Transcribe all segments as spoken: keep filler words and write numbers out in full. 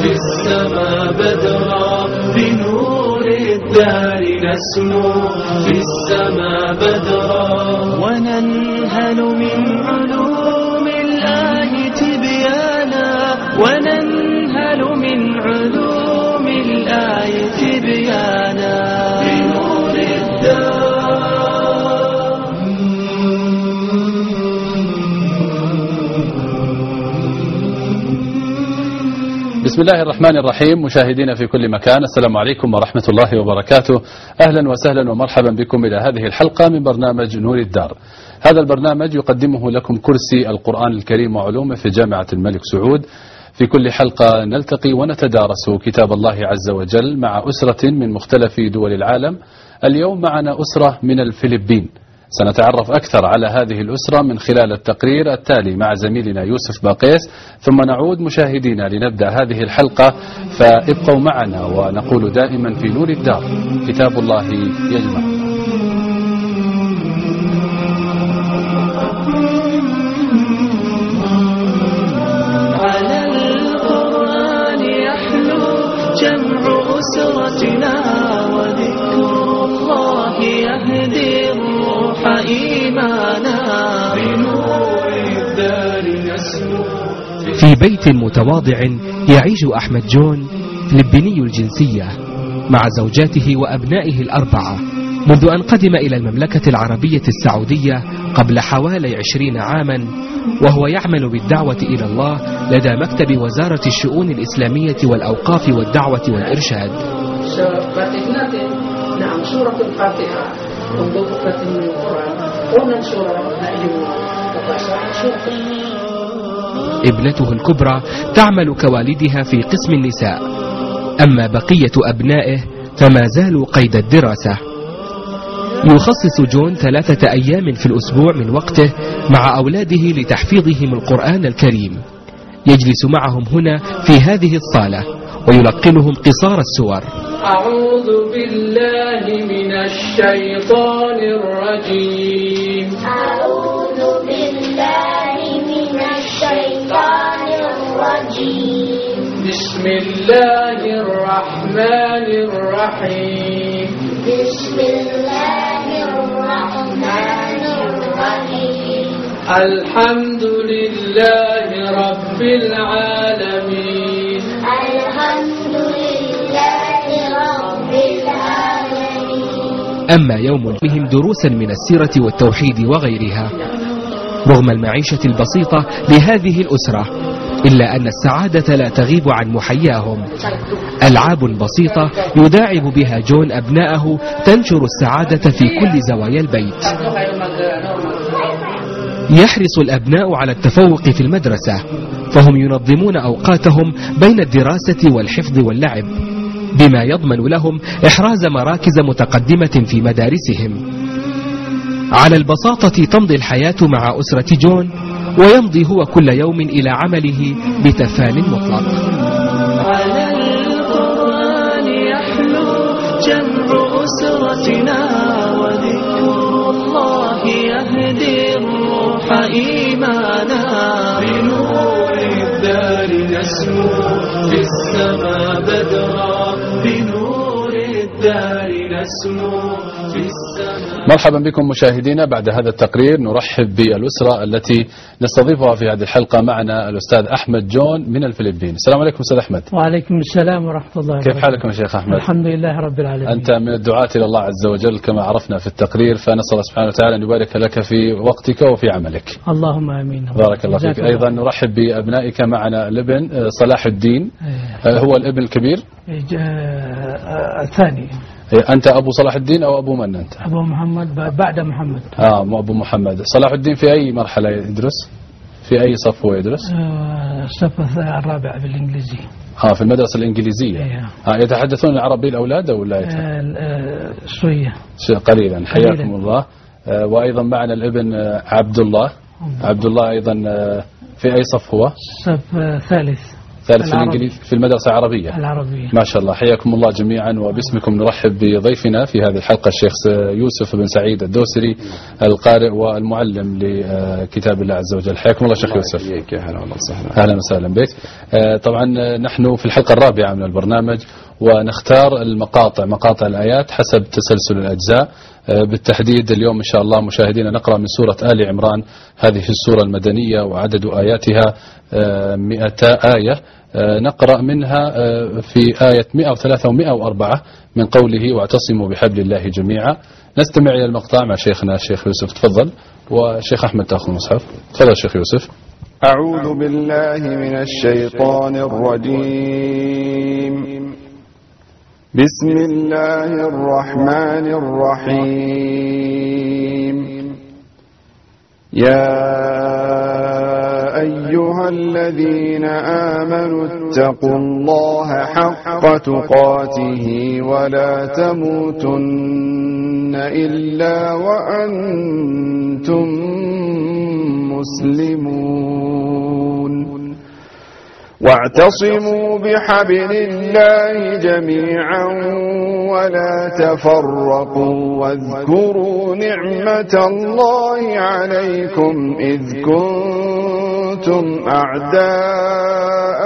في السماء بدرا بنور الدار نسمو في السماء بدرا وننهل من علوم الله تبيانا وننهل من علوم الله تبيانا بنور الدار. بسم الله الرحمن الرحيم. مشاهدينا في كل مكان، السلام عليكم ورحمة الله وبركاته. أهلا وسهلا ومرحبا بكم إلى هذه الحلقة من برنامج نور الدار. هذا البرنامج يقدمه لكم كرسي القرآن الكريم وعلومه في جامعة الملك سعود. في كل حلقة نلتقي ونتدارس كتاب الله عز وجل مع أسرة من مختلف دول العالم. اليوم معنا أسرة من الفلبين، سنتعرف أكثر على هذه الأسرة من خلال التقرير التالي مع زميلنا يوسف باقيس، ثم نعود مشاهدينا لنبدأ هذه الحلقة، فابقوا معنا ونقول دائما في نور الدار كتاب الله يجمع. على القرآن يحلو جمع أسرتنا وذكر الله يهدي الروح إيمانا بنور الدار نسمو. في بيت متواضع يعيش أحمد جون، فلبيني الجنسية، مع زوجاته وأبنائه الأربعة منذ أن قدم إلى المملكة العربية السعودية قبل حوالي عشرين عاما، وهو يعمل بالدعوة إلى الله لدى مكتب وزارة الشؤون الإسلامية والأوقاف والدعوة والإرشاد. نعم، سورة الفاتحة untuk Fatimul Quran ومن سورة ابنته الكبرى تعمل كوالدها في قسم النساء، أما بقية أبنائه فما زالوا قيد الدراسة. يخصص جون ثلاثة أيام في الأسبوع من وقته مع أولاده لتحفيظهم القرآن الكريم. يجلس معهم هنا في هذه الصالة ويلقنهم قصار السور. أعوذ بالله من الشيطان الرجيم. أعوذ بالله من الشيطان الرجيم. بسم الله الرحمن الرحيم. بسم الله الرحمن الرحيم. الحمد لله رب العالمين. الحمد لله رب العالمين. أما يوم فيهم دروسا من السيرة والتوحيد وغيرها. رغم المعيشة البسيطة لهذه الأسرة، إلا أن السعادة لا تغيب عن محياهم. ألعاب بسيطة يداعب بها جون أبناءه تنشر السعادة في كل زوايا البيت. يحرص الأبناء على التفوق في المدرسة، فهم ينظمون أوقاتهم بين الدراسة والحفظ واللعب، بما يضمن لهم إحراز مراكز متقدمة في مدارسهم. على البساطة تمضي الحياة مع أسرة جون، ويمضي هو كل يوم إلى عمله بتفان مطلق. على القرآن يحلو جمع أسرتنا وذكر الله يهدي الروح إيمانا بنور الدار نسمو في السماء بدرا بنور الدار نسمو في السماء. مرحبا بكم مشاهدينا. بعد هذا التقرير نرحب بالأسرة التي نستضيفها في هذه الحلقة. معنا الأستاذ أحمد جون من الفلبين. السلام عليكم أستاذ أحمد. وعليكم السلام ورحمة الله وبركاته. كيف حالكم يا شيخ أحمد؟ الحمد لله رب العالمين. أنت من الدعاة إلى الله عز وجل كما عرفنا في التقرير، فنسأل الله سبحانه وتعالى أن يبارك لك في وقتك وفي عملك. اللهم آمين. بارك الله فيك. أيضا نرحب بأبنائك. معنا الابن صلاح الدين. هو الابن الكبير؟ الثاني. أنت أبو صلاح الدين أو أبو من أنت؟ أبو محمد بعد محمد. آه أبو محمد. صلاح الدين في أي مرحلة يدرس؟ في أي صف هو يدرس؟ الصف الرابع بالإنجليزي. آه في المدرسة الإنجليزية. آه يتحدثون العربي الأولاد أو لا يتحدثون؟ آه شوية. قليلا. حياكم الله. آه وأيضا معنا الابن آه عبد الله. عبد الله أيضا آه في أي صف هو؟ صف ثالث. ثالث في الإنجليزي في المدرسة العربية العربية. ما شاء الله، حياكم الله جميعا. وباسمكم نرحب بضيفنا في هذه الحلقة الشيخ يوسف بن سعيد الدوسري، القارئ والمعلم لكتاب الله عز وجل. حياكم الله شيخ يوسف. أهلا وسهلا بك. طبعا نحن في الحلقة الرابعة من البرنامج، ونختار المقاطع مقاطع الآيات حسب تسلسل الأجزاء. بالتحديد اليوم إن شاء الله مشاهدينا نقرأ من سورة آل عمران، هذه السورة المدنية وعدد آياتها مئتا آية. نقرأ منها في آية مئة وثلاثة ومئة وأربعة من قوله واعتصموا بحبل الله جميعا. نستمع إلى المقطع مع شيخنا الشيخ يوسف، تفضل. وشيخ أحمد تأخذ المصحف، تفضل شيخ يوسف. أعوذ بالله من الشيطان الرجيم. بسم الله الرحمن الرحيم. يا أيها الذين آمنوا اتقوا الله حق تقاته ولا تموتن إلا وأنتم مسلمون. واعتصموا بحبل الله جميعا ولا تفرقوا واذكروا نعمة الله عليكم إذ كنتم أعداء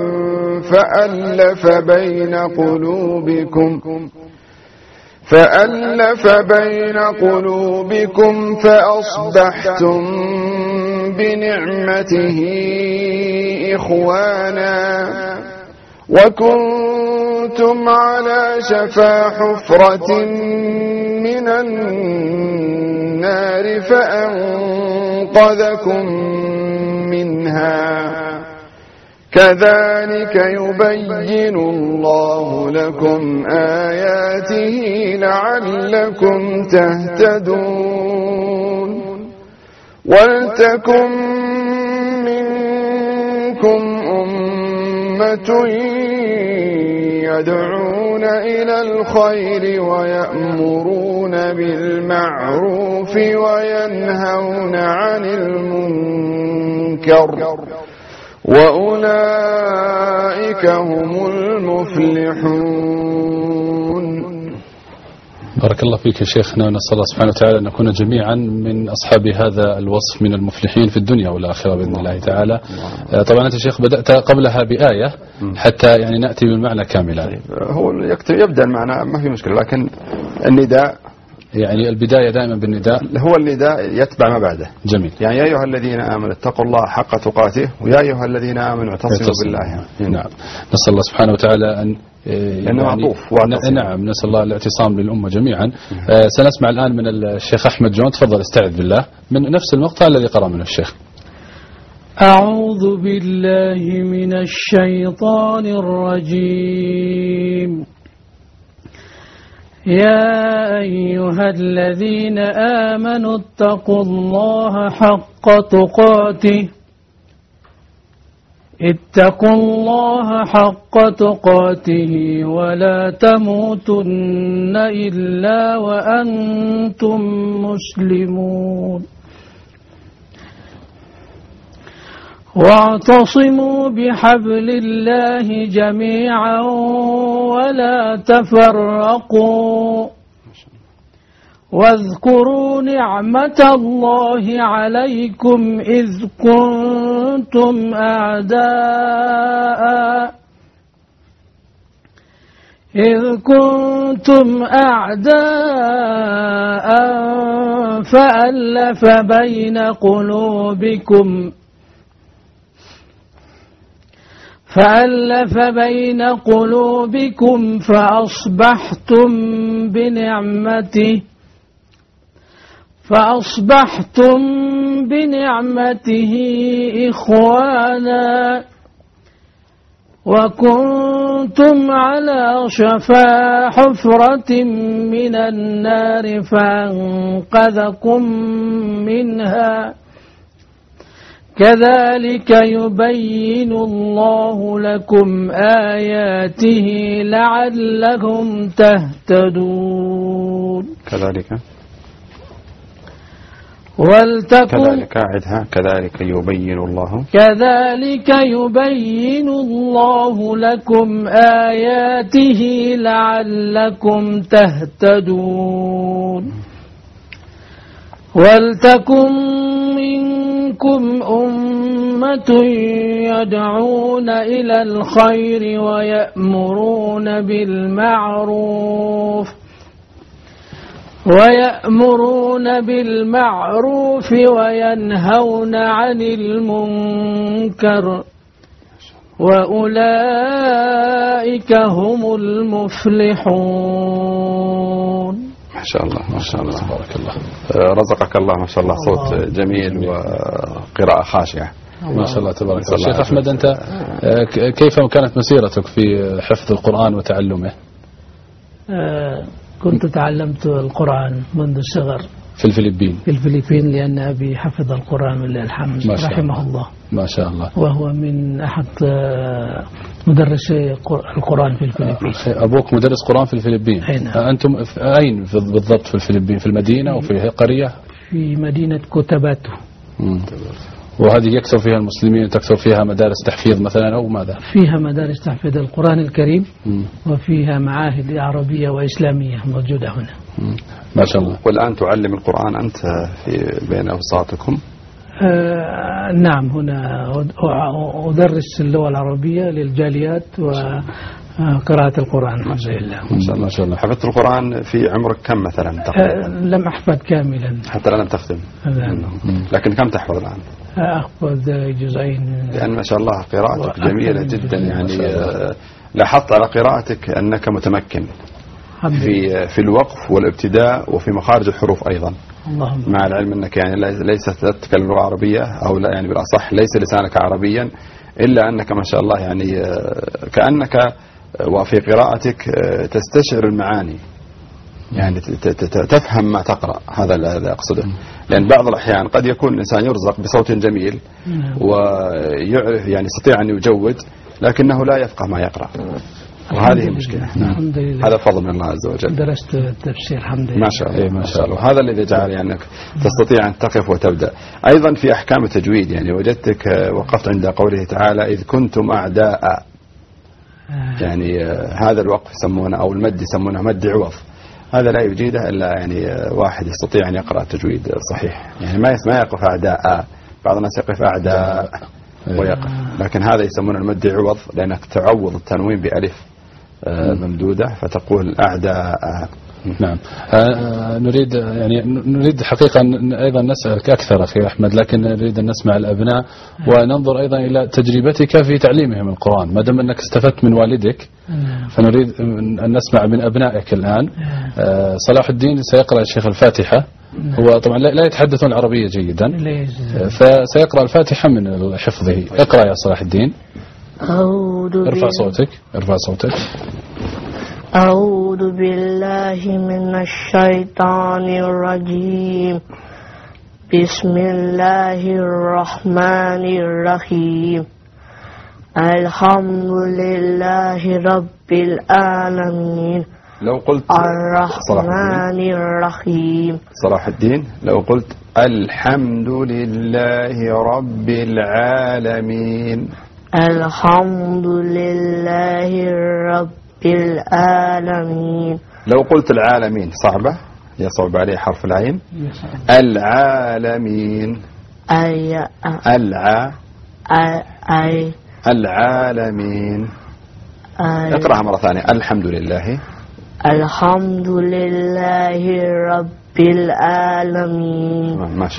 فألف بين قلوبكم فألف بين قلوبكم فأصبحتم بنعمته إخوانا وكنتم على شفا حفرة من النار فأنقذكم منها. كذلك يبين الله لكم آياته لعلكم تهتدون. ولتكن منكم أمة يدعون إلى الخير ويأمرون بالمعروف وينهون عن المنكر وأولئك هم المفلحون. بارك الله فيك يا شيخنا، ونسأل الله سبحانه وتعالى أن نكون جميعا من أصحاب هذا الوصف من المفلحين في الدنيا والآخرة بإذن الله تعالى. طبعا أنت شيخ بدأت قبلها بآية حتى يعني نأتي بالمعنى كاملا. هو يبدأ المعنى ما في مشكلة، لكن النداء يعني البداية دائما بالنداء، هو النداء يتبع ما بعده. جميل. يعني يا أيها الذين آمنوا اتقوا الله حق تقاته ويا أيها الذين آمنوا اعتصموا بالله. نعم. نسأل الله سبحانه وتعالى أن يعني معطوف. نعم، نسأل الله الاعتصام للأمة جميعا. سنسمع الآن من الشيخ أحمد جون، تفضل استعذ بالله من نفس المقطع الذي قرأ منه الشيخ. أعوذ بالله من الشيطان الرجيم. يا أيها الذين آمنوا اتقوا الله حق تقاته اتقوا الله حق تقاته ولا تموتن إلا وأنتم مسلمون. واعتصموا بحبل الله جميعا ولا تفرقوا واذكروا نعمة الله عليكم إذ كنتم أعداء إذ كنتم أعداء فألف بين قلوبكم فألف بين قلوبكم فأصبحتم بنعمته فأصبحتم بنعمته إخوانا وكنتم على شفا حفرة من النار فأنقذكم منها. كذلك يبين الله لكم آياته لعلكم تهتدون. كذلك ولتكن كذلك أعدها كذلك يبين الله كذلك يبين الله لكم آياته لعلكم تهتدون ولتكن منكم أمة يدعون إلى الخير ويأمرون بالمعروف ويأمرون بالمعروف وينهون عن المنكر وأولئك هم المفلحون. ما شاء الله ما شاء الله تبارك الله. رزقك الله ما شاء الله صوت جميل وقراءة خاشعة ما شاء الله تبارك الله. شيخ أحمد، أنت كيف كانت مسيرتك في حفظ القرآن وتعلمه؟ كنت تعلمت القرآن منذ الصغر في الفلبين في الفلبين لأن أبي حفظ القرآن ولله الحمد رحمه الله. ما شاء الله. وهو من أحد مدرسي القرآن في الفلبين. أبوك مدرس قرآن في الفلبين. أين؟ أنتم أين بالضبط في الفلبين؟ في المدينة أو في قرية؟ في مدينة كوتاباتو. مم. وهذه يكثر فيها المسلمين، تكثر فيها مدارس تحفيظ مثلا أو ماذا؟ فيها مدارس تحفيظ القرآن الكريم. مم. وفيها معاهد عربية وإسلامية موجودة هنا. مم. ما شاء الله. والآن تعلم القرآن أنت في بين أوساطكم؟ آه نعم، هنا أدرس اللغة العربية للجاليات وقراءة القرآن. الحمد لله. ما شاء الله. حفظت القرآن في عمرك كم مثلا تقريبا؟ آه لم أحفظ كاملا حتى لم تختم. لكن كم تحفظ الآن؟ أحفظ جزئين. لأن ما شاء الله قراءتك جميلة جدا، يعني لاحظت على قراءتك أنك متمكن في في الوقف والابتداء وفي مخارج الحروف أيضا. اللهم. مع العلم أنك يعني ليست تتكلم لغة عربية أو لا، يعني بالأصح ليس لسانك عربيا، إلا أنك ما شاء الله يعني كأنك وفي قراءتك تستشعر المعاني، يعني تفهم ما تقرأ. هذا الذي أقصده، لأن بعض الأحيان قد يكون الإنسان يرزق بصوت جميل ويعرف يعني يستطيع أن يجود، لكنه لا يفقه ما يقرأ، وهذه مشكلة. الحمد لله. هذا فضل من الله عز وجل. درست التفسير الحمد لله. ما شاء الله ما شاء الله. هذا الذي جعل يعني أنك تستطيع أن تقف وتبدأ. أيضا في أحكام التجويد يعني وجدتك وقفت عند قوله تعالى إذ كنتم أعداء، يعني هذا الوقف يسمونه أو المد يسمونه مد عوض. هذا لا يجيده إلا يعني واحد يستطيع أن يقرأ التجويد صحيح، يعني ما ما يقف أعداء، بعض الناس يقف أعداء ويقف، لكن هذا يسمونه المد عوض لأنك تعوض التنوين بألف ممدودة فتقول أعداء. نعم. آه نريد يعني نريد حقيقة أيضا نسألك أكثر أخي أحمد، لكن نريد أن نسمع الأبناء وننظر أيضا إلى تجربتك في تعليمهم القرآن، ما دام أنك استفدت من والدك فنريد أن نسمع من أبنائك الآن. آه صلاح الدين سيقرأ الشيخ الفاتحة، هو طبعا لا يتحدثون العربية جيدا فسيقرأ الفاتحة من حفظه. اقرأ يا صلاح الدين. ارفع صوتك ارفع صوتك. أعوذ بالله من الشيطان الرجيم. بسم الله الرحمن الرحيم. الحمد لله رب العالمين. لو قلت الرحمن الرحيم. صلاح الدين لو قلت الحمد لله رب العالمين. الحمد لله رب العالمين. لو قلت العالمين صعبة، يصعب عليه حرف العين. العالمين. أي الع أي العالمين. اقرأها مرة ثانية. الحمد لله الحمد لله رب العالمين. ماشي.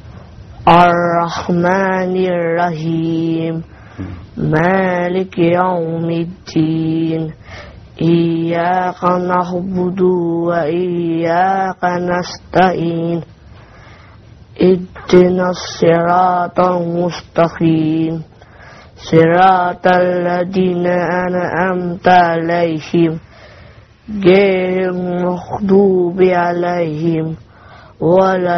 الرحمن الرحيم. مالك يوم الدين. إياك نعبد وإياك نستعين. اهدنا الصراط المستقيم صراط الذين أنعمت عليهم غير المغضوب عليهم ولا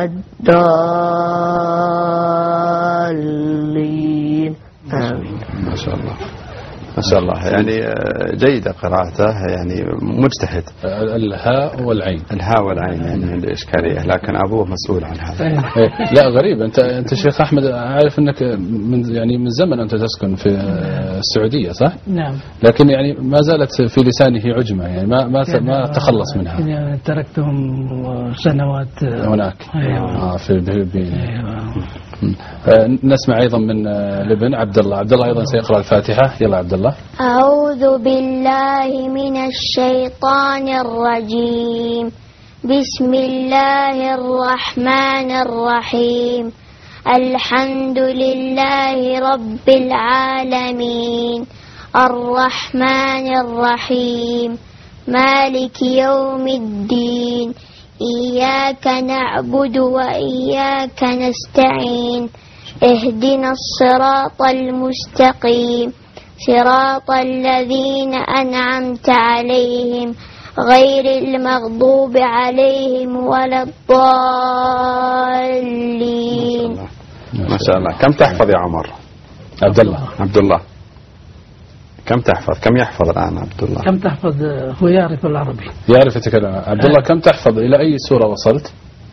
الضالين. آمين. ما شاء الله. ما شاء الله، يعني جيدة قراءته، يعني مجتهد. الهاء والعين. الهاء والعين يعني عنده إشكالية، لكن أبوه مسؤول عن هذا. لا غريب، أنت أنت شيخ أحمد عارف أنك من يعني من زمن أنت تسكن في السعودية صح؟ نعم. لكن يعني ما زالت في لسانه عجمة، يعني ما ما ما تخلص منها. يعني تركتهم سنوات هناك. أيوة. آه في الفلبين. أيوة. نسمع أيضا من الابن عبد الله. عبد الله أيضا سيقرأ الفاتحة. يلا عبد الله. أعوذ بالله من الشيطان الرجيم. بسم الله الرحمن الرحيم. الحمد لله رب العالمين الرحمن الرحيم مالك يوم الدين إياك نعبد وإياك نستعين اهدنا الصراط المستقيم صراط الذين أنعمت عليهم غير المغضوب عليهم ولا الضالين. ما شاء الله. كم تحفظ يا عمر؟ عبد الله. عبد الله كم تحفظ؟ كم يحفظ الآن عبد الله؟ كم تحفظ؟ هو يعرف العربي. يعرف يتكلم. عبد الله كم تحفظ؟ إلى أي سورة وصلت؟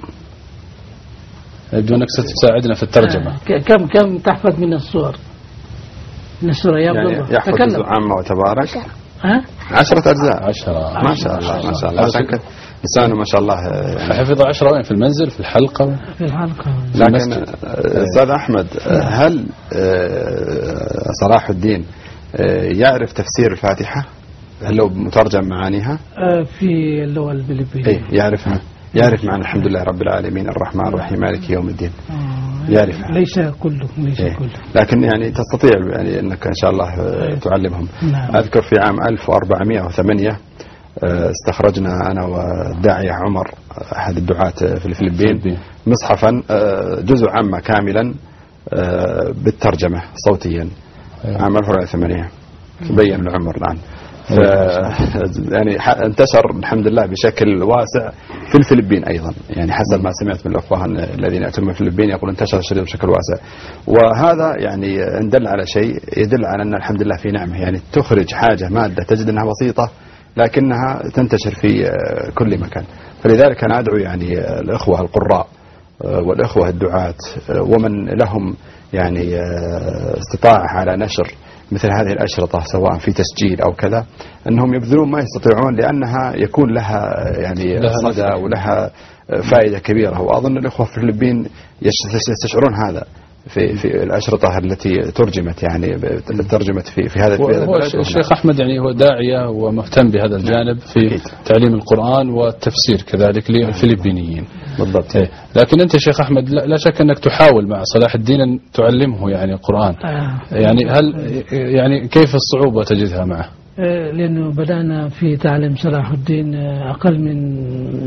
يبدو أنك ستساعدنا في الترجمة. كم كم تحفظ من السور؟ من السورة يا عبد الله. يعني يحفظ جزء عامة وتبارك. ها؟ عشرة أجزاء. عشرة. ما شاء الله ما شاء الله. عشان كذا لسانه ما شاء الله. يعني حفظ عشرة وين؟ في المنزل في الحلقة؟ في الحلقة. لكن أستاذ أحمد، هل صلاح الدين يعرف تفسير الفاتحة؟ هل لو مترجم معانيها؟ في اللغة الفلبينية. إيه يعرفها. يعرف معنى الحمد لله رب العالمين الرحمن الرحيم مالك يوم الدين. يعرفها. ليس كله ليس إيه. كله. لكن يعني تستطيع يعني أنك إن شاء الله تعلمهم. نعم. أذكر في عام ألف وأربعمائة وثمانية استخرجنا أنا والداعية عمر أحد الدعاة في الفلبين مصحفا جزء عامة كاملا بالترجمة صوتيا عام ألف وأربعمائة وثمانية. تبين العمر الآن. يعني انتشر الحمد لله بشكل واسع في الفلبين أيضا، يعني حسب ما سمعت من الأخوة الذين يأتون من الفلبين يقول انتشر الشريط بشكل واسع. وهذا يعني إن دل على شيء يدل على أن الحمد لله في نعمة، يعني تخرج حاجة مادة تجد أنها بسيطة لكنها تنتشر في كل مكان. فلذلك أنا أدعو يعني الأخوة القراء والأخوة الدعاة ومن لهم يعني استطاعة على نشر مثل هذه الأشرطة سواء في تسجيل أو كذا أنهم يبذلون ما يستطيعون، لأنها يكون لها يعني صدى ولها فائدة كبيرة. وأظن الأخوة في الفلبين يستشعرون هذا في في الأشرطة التي ترجمت يعني ترجمت في في هذا البلد. هو الشيخ أحمد يعني هو داعية ومهتم بهذا الجانب في أكيد. تعليم القرآن والتفسير كذلك للفلبينيين بالضبط. إيه. لكن أنت شيخ أحمد لا شك أنك تحاول مع صلاح الدين أن تعلمه يعني القرآن. يعني هل يعني كيف الصعوبة تجدها معه؟ لأنه بدأنا في تعليم صلاح الدين أقل من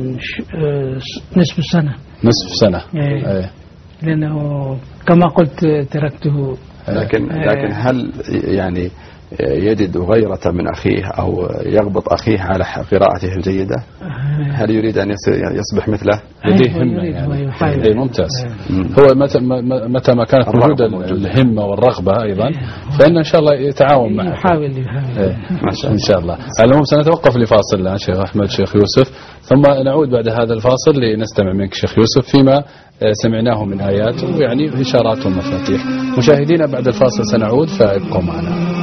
نصف سنة. نصف سنة. إيه. إيه. لأنه كما قلت تركته. لكن لكن هل يعني يجد غيرة من أخيه أو يغبط أخيه على قراءته الجيدة؟ هل يريد أن يصبح مثله؟ لديه همة يعني. ممتاز. هو متى متى ما كانت موجودة الهمة والرغبة أيضا فإن إن شاء الله يتعاون معه. يحاول يحاول. إن شاء الله. على العموم سنتوقف لفاصل الآن شيخ أحمد شيخ يوسف، ثم نعود بعد هذا الفاصل لنستمع منك شيخ يوسف فيما سمعناه من آيات ويعني إشارات ومفاتيح. مشاهدينا بعد الفاصل سنعود فابقوا معنا.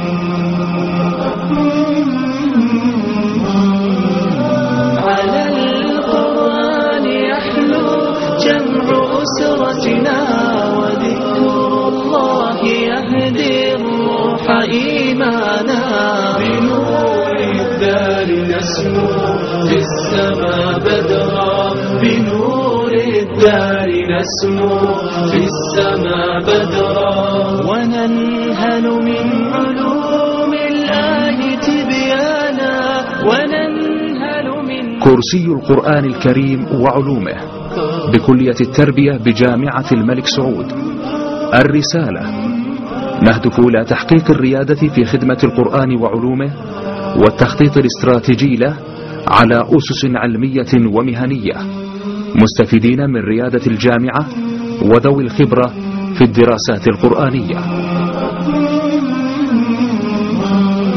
على القرآن يحلو جمع أسرتنا وذكر الله يهدي الروح إيمانا. بنور الدار نسمو في السماء بدرا بنور الدار نسمو في السماء بدرا وننهل من علوم الله تبيانا وننهل من كرسي القرآن الكريم وعلومه بكلية التربية بجامعة الملك سعود. الرسالة نهدف إلى تحقيق الريادة في خدمة القرآن وعلومه والتخطيط الاستراتيجي له على أسس علمية ومهنية، مستفيدين من ريادة الجامعة وذوي الخبرة في الدراسات القرآنية.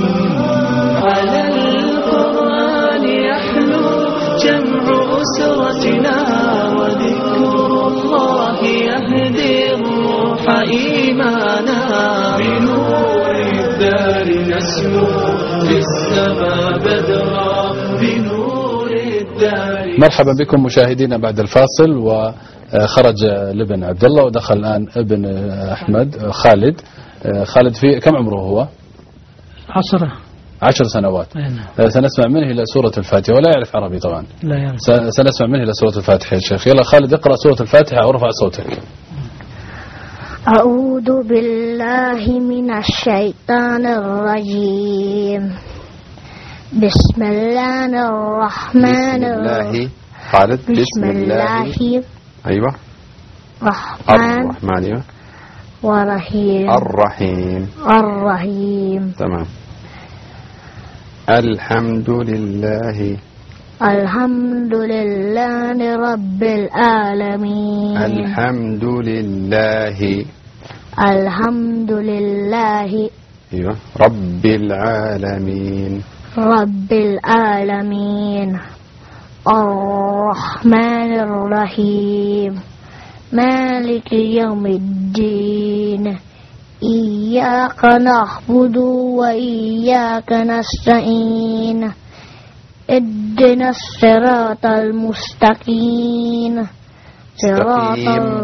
وإيمانا بنور الدار نسمو في السماء بدرا بنور الدار. مرحبا بكم مشاهدينا بعد الفاصل. وخرج لابن عبد الله ودخل الآن ابن أحمد خالد. خالد في كم عمره هو؟ عشرة عشر سنوات. أينا. سنسمع منه إلى سورة الفاتحة ولا يعرف عربي طبعا. لا يعرف. سنسمع منه إلى سورة الفاتحة يا شيخ. يلا خالد اقرأ سورة الفاتحة وارفع صوتك. أعوذ بالله من الشيطان الرجيم. بسم الله الرحمن الرحيم. خالد بسم الله أيوة الرحمن الرحمن والرحيم الرحيم الرحيم. تمام. الحمد لله الحمد لله رب العالمين. الحمد لله الحمد لله أيوة رب العالمين رب العالمين. الرحمن الرحيم مالك يوم الدين. إياك نعبد وإياك نستعين. اهدنا الصراط المستقيم صراط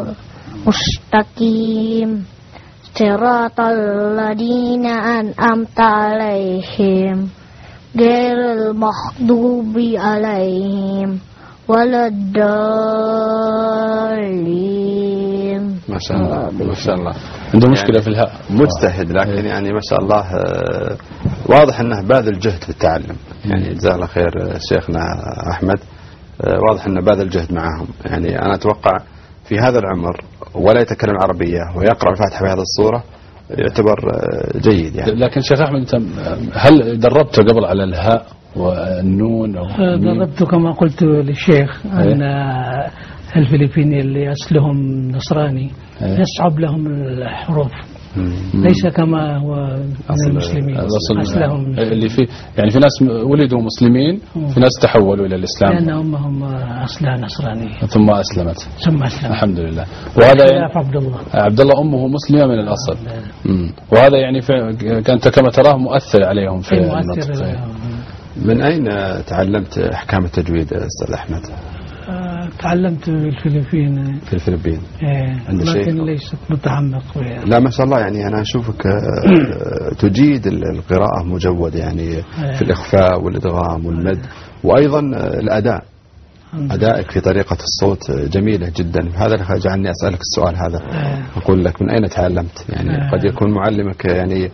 المستقيم صراط الذين أنعمت عليهم غير المغضوب عليهم ولا الضالين. ما شاء الله ما شاء الله. عنده مشكلة في الهاء. مجتهد لكن يعني ما شاء الله واضح أنه باذل جهد في التعلم. يعني جزاه الله خير شيخنا أحمد. واضح أنه باذل جهد معهم. يعني أنا أتوقع في هذا العمر ولا يتكلم عربية ويقرأ الفاتحة بهذه الصورة يعتبر جيد يعني. لكن شيخ أحمد هل دربته قبل على الهاء والنون أو دربته كما قلت للشيخ أن الفلبيني اللي أصلهم نصراني يصعب لهم الحروف ليس كما هو من المسلمين أصلهم اللي في يعني في ناس ولدوا مسلمين في ناس تحولوا إلى الإسلام لأنهم هم أصلها نصراني ثم أسلمت ثم أسلمت الحمد لله. وهذا يعني عبد الله عبد الله أمه مسلمة من الأصل. وهذا يعني كانت كما تراه مؤثر عليهم في النطق. من أين تعلمت أحكام التجويد أستاذ أحمد؟ تعلمت في الفلبين. في الفلبين. إيه لكن ليست متعمق. لا ما شاء الله يعني أنا أشوفك تجيد القراءة مجود يعني في الإخفاء والإدغام والمد وأيضا الأداء. أدائك في طريقة الصوت جميلة جدا. هذا اللي جعلني أسألك السؤال هذا. أقول لك من أين تعلمت؟ يعني قد يكون معلمك يعني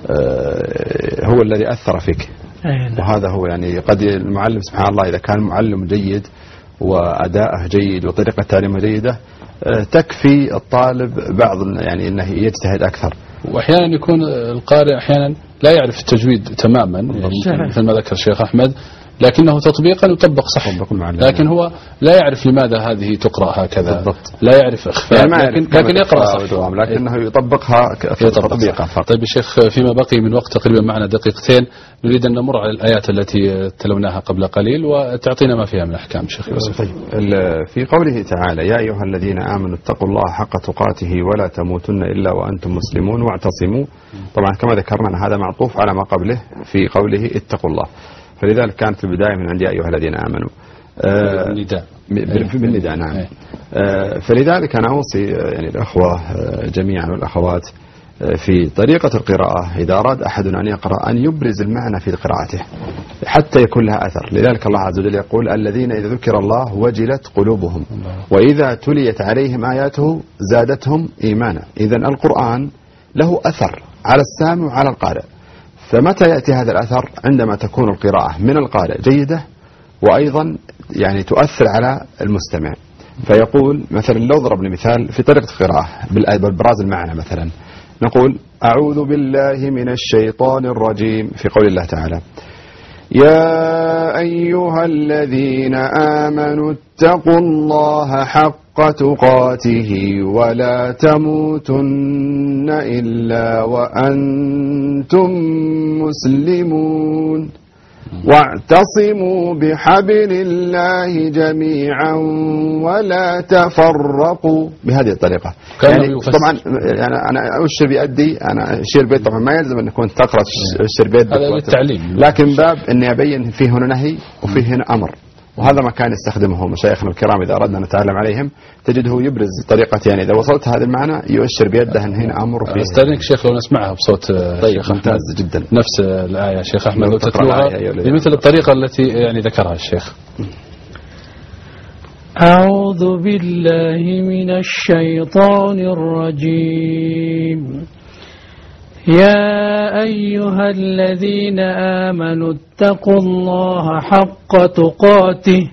هو الذي أثر فيك. وهذا هو يعني قد المعلم سبحان الله إذا كان معلم جيد وأداءه جيد وطريقة تعليمه جيدة تكفي الطالب بعض يعني أنه يجتهد أكثر. وأحيانا يكون القارئ أحيانا لا يعرف التجويد تماما مثل ما ذكر الشيخ أحمد لكنه تطبيقا يطبق صح. لكن هو لا يعرف لماذا هذه تقرأ هكذا بالضبط. لا يعرف إخفاء يعني لكن, لكن يقرأ صح لكنه يطبقها تطبيقا. طيب يا شيخ فيما بقي من وقت تقريبا معنا دقيقتين نريد أن نمر على الآيات التي تلوناها قبل قليل وتعطينا ما فيها من أحكام شيخ يوسف. طيب في قوله تعالى يا أيها الذين آمنوا اتقوا الله حق تقاته ولا تموتن إلا وأنتم مسلمون واعتصموا. طبعا كما ذكرنا هذا معطوف على ما قبله في قوله اتقوا الله فلذلك كانت في البداية من عند يا أيها الذين آمنوا بالنداء بالنداء نعم. فلذلك أنا أوصي يعني الأخوة جميعا والأخوات في طريقة القراءة إذا أراد أحد أن يقرأ أن يبرز المعنى في قراءته حتى يكون لها أثر. لذلك الله عز وجل يقول الذين إذا ذكر الله وجلت قلوبهم وإذا تليت عليهم آياته زادتهم إيمانا. إذن القرآن له أثر على السامع وعلى القارئ. فمتى يأتي هذا الأثر؟ عندما تكون القراءة من القارئ جيدة وأيضا يعني تؤثر على المستمع. فيقول مثلا لو ضربنا مثال في طريقة القراءة بالبراز المعنى مثلا نقول أعوذ بالله من الشيطان الرجيم في قول الله تعالى يا أيها الذين آمنوا اتقوا الله حق تقاته ولا تموتن إلا وأنتم مسلمون. واعتصموا بحبل الله جميعا ولا تفرقوا بهذه الطريقة. يعني طبعا يعني أنا أشير بيدي أنا أشير بيد طبعا ما يلزم أن كنت تقرأ أشير بيد هذا للتعليم، لكن باب أني أبين فيه هنا نهي وفيه هنا أمر، وهذا ما كان يستخدمه مشايخنا الكرام إذا أردنا نتعلم عليهم، تجده يبرز طريقة يعني إذا وصلت هذا المعنى يؤشر بيده أن هنا أمر وفيه. استاذنك شيخ لو نسمعها بصوت طيب شيخ ممتاز جدا نفس الآية شيخ أحمد لو تتلوها بمثل الطريقة التي يعني ذكرها الشيخ. أعوذ بالله من الشيطان الرجيم. يا أيها الذين آمنوا اتقوا الله حق تقاته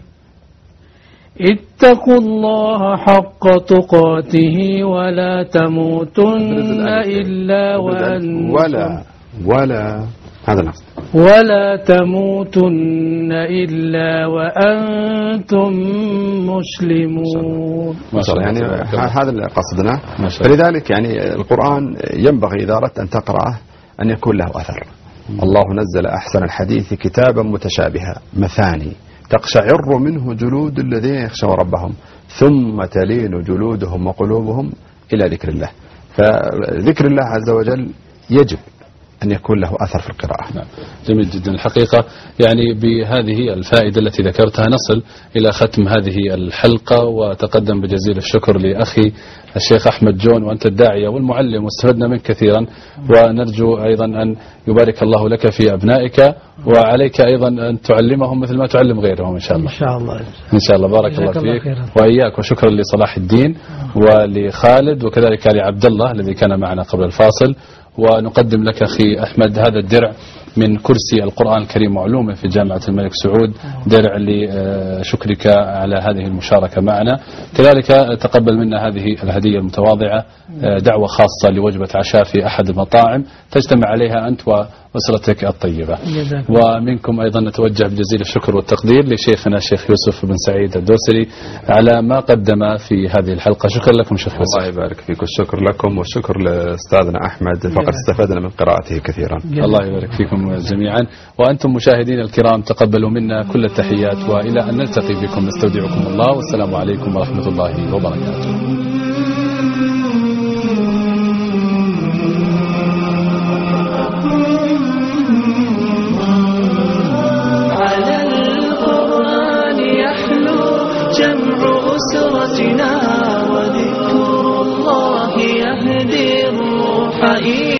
اتقوا الله حق تقاته ولا تموتن إلا وأنتم ولا ولا هذا نقص ولا تموتن إلا وأنتم مسلمون. ما شاء الله يعني هذا اللي قصدنا. فلذلك يعني القرآن ينبغي إذا أردت أن تقرأه أن يكون له أثر. الله نزل أحسن الحديث كتابا متشابها مثاني تقشعر منه جلود الذين يخشون ربهم ثم تلين جلودهم وقلوبهم إلى ذكر الله. فذكر الله عز وجل يجب أن يكون له أثر في القراءة. نعم. جميل جدا الحقيقة. يعني بهذه الفائدة التي ذكرتها نصل إلى ختم هذه الحلقة، وتقدم بجزيل الشكر لأخي الشيخ أحمد جون، وأنت الداعية والمعلم واستفدنا منك كثيرا، ونرجو أيضا أن يبارك الله لك في أبنائك، وعليك أيضا أن تعلمهم مثل ما تعلم غيرهم إن شاء الله. إن شاء الله إن شاء الله. بارك الله فيك وإياك، وشكرا لصلاح الدين ولخالد وكذلك لعبد الله الذي كان معنا قبل الفاصل. ونقدم لك أخي أحمد هذا الدرع من كرسي القرآن الكريم وعلومه في جامعة الملك سعود، درع لشكرك على هذه المشاركة معنا. كذلك تقبل منا هذه الهدية المتواضعة، دعوة خاصة لوجبة عشاء في أحد المطاعم تجتمع عليها أنت وأسرتك الطيبة. ومنكم أيضا نتوجه بجزيل الشكر والتقدير لشيخنا الشيخ يوسف بن سعيد الدوسري على ما قدم في هذه الحلقة. شكرا لكم شيخ يوسف. الله يبارك فيك، والشكر لكم، والشكر لأستاذنا أحمد، فقد استفدنا من قراءته كثيرا. الله يبارك فيكم جميعا. وأنتم مشاهدين الكرام تقبلوا منا كل التحيات، وإلى أن نلتقي بكم نستودعكم الله، والسلام عليكم ورحمة الله وبركاته.